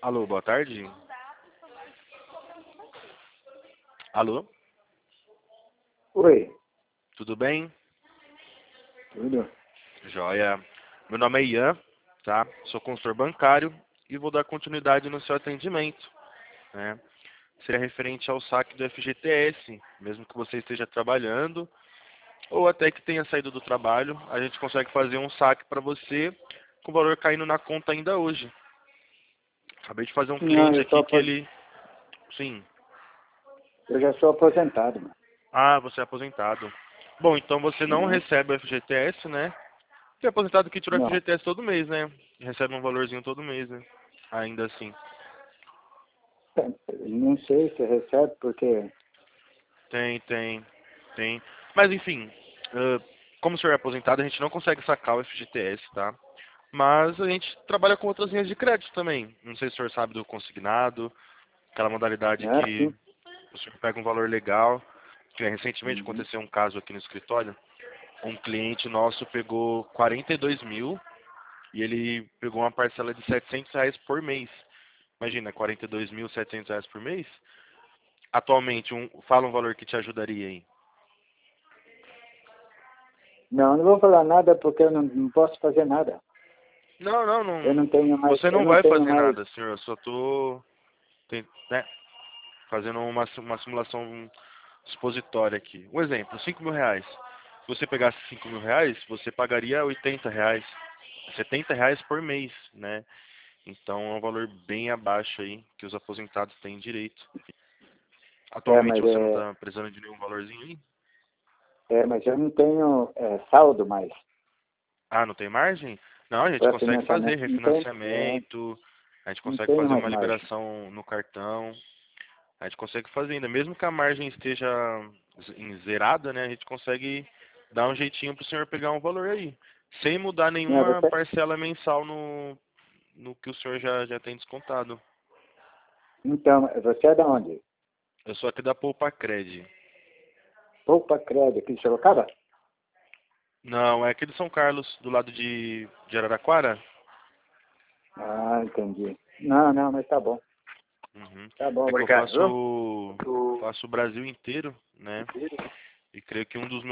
Alô, boa tarde. Alô, Oi, tudo bem? tudo? Joia. Meu nome é Ian, tá? Sou consultor bancário e vou dar continuidade no seu atendimento, né? Seria referente ao saque do FGTS, mesmo que você esteja trabalhando ou até que tenha saído do trabalho, a gente consegue fazer um saque para você com o valor caindo na conta ainda hoje. Acabei de fazer um Não, cliente aqui que ele... Sim. eu já sou aposentado, mano. Ah, você é aposentado. Bom, então você não Não, recebe o FGTS, né? Tem aposentado que tira o não. FGTS todo mês, né? Recebe um valorzinho todo mês, né? Ainda assim. Não sei se recebe, porque... Tem. Mas enfim, como o senhor é aposentado, a gente não consegue sacar o FGTS, tá? Mas a gente trabalha com outras linhas de crédito também. Não sei se o senhor sabe do consignado, aquela modalidade Ah, que sim. o senhor pega um valor legal. Que recentemente Uhum. aconteceu um caso aqui no escritório. Um cliente nosso pegou 42 mil e ele pegou uma parcela de R$ 700 por mês. Imagina, 42.700 reais por mês. Atualmente, fala um valor que te ajudaria aí. Não, não vou falar nada porque eu não posso fazer nada. Não, não, não. Eu não tenho mais... Você Eu não não vai tenho fazer mais... nada, senhor. Eu só tô, né, fazendo uma simulação supositória aqui. Um exemplo, R$ 5.000. Se você pegasse R$ 5.000, você pagaria R$ 80. R$ 70 por mês, né? Então é um valor bem abaixo aí que os aposentados têm direito. Atualmente Mas você não está precisando de nenhum valorzinho aí? mas eu não tenho saldo mais. Ah, não tem margem? Não, a gente Para consegue fazer financiamento. Refinanciamento, a gente Não consegue tenho fazer mais uma margem. liberação no cartão, a gente consegue fazer ainda, mesmo que a margem esteja zerada, né? A gente consegue dar um jeitinho para o senhor pegar um valor aí, sem mudar Não, nenhuma parcela mensal no que o senhor já tem descontado. então, você é de onde? Eu sou aqui da Poupa Cred. Poupa Crédito, aqui de Sorocaba? Não, é aqui de São Carlos, do lado de Araraquara. Ah, entendi. Não, mas tá bom. Uhum. Tá bom, É que eu obrigado. faço o Brasil inteiro, né? E creio que um dos